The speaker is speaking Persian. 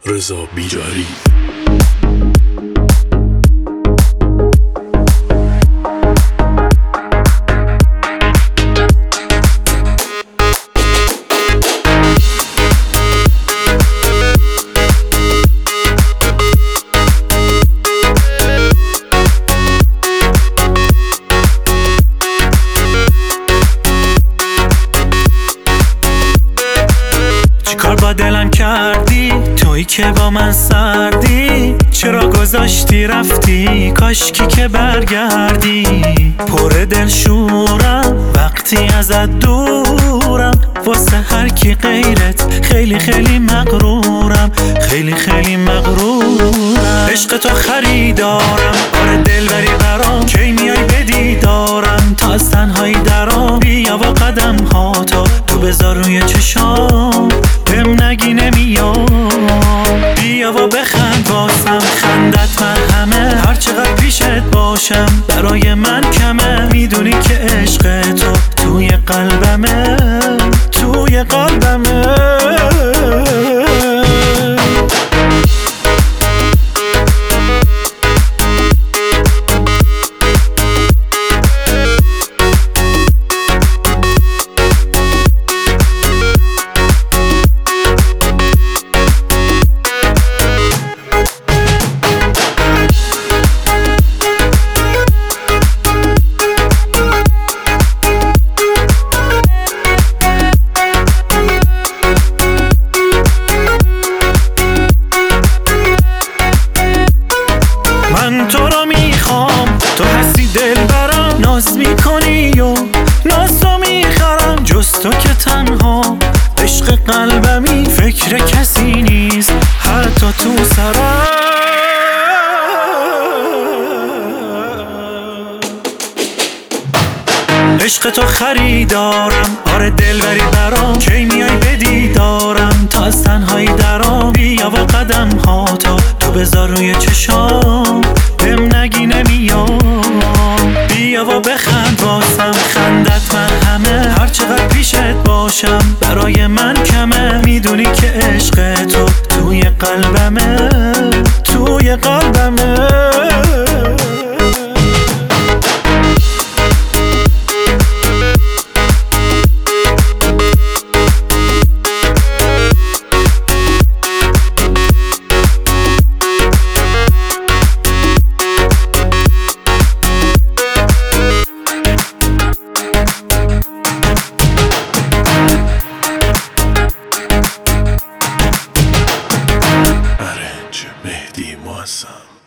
رضا بیجاری. چیکار با دلم کردی تویی که با من سردی؟ چرا گذاشتی رفتی؟ کاشکی که برگردی. پر دل شورم وقتی ازت دورم، واسه هر کی غیرت خیلی خیلی مغرورم، خیلی خیلی مغرورم. عشق تو خریدارم، آره دلبری برام، کی میای به دیدارم؟ تا از تنهایی درام، بیا و قدم ها تو بذار روی چشام، بهم نگی نمیام. بیا و بخند واسم، خندت مرهمه، هر چقدر پیشت باشم برای من کمه. میدونی که عشق تو توی قلبمه، توی قلبمه. من تو رو میخوام، تو هستی دلبرم، ناز میکنی و ناز تو میخرم. جز تو که تنها عشق قلبمی، فکر کسی نیست حتی تو سرم. عشق تو خریدارم، آره دلبری برام، کی میای به دیدارم؟ تا از تنهایی درام، بیا و قدم ها تو بذار روی چشام، بهم نگی نمیام. بیا و بخند واسم، خندت مرهمه، هر چقدر پیشت باشم برای من کمه. میدونی که عشق تو توی قلبمه، توی قلبمه. مهدی معظم.